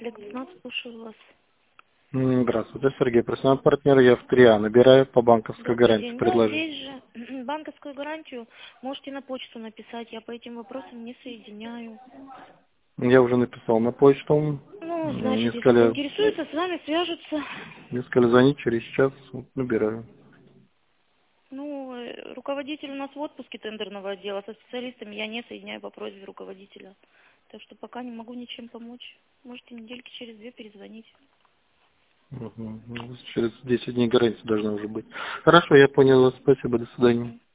Лекцинат, слушаю вас. Здравствуйте, Сергей, профессиональный партнер, я в ТРИА, набираю по банковской Добрый гарантии день. Да, предложить. здесь же банковскую гарантию можете на почту написать. Я по этим вопросам не соединяю. Я уже написал на почту, Ну, мне значит, если сказали, заинтересуются, с вами свяжутся. звонить через час, вот, набираю. Ну, руководитель у нас в отпуске тендерного отдела. Со специалистами я не соединяю по просьбе руководителя. Так что пока не могу ничем помочь. Можете недельки через 2 перезвонить. Через 10 дней гарантия должна уже быть. Хорошо, я понял вас, спасибо, до свидания. Мгм.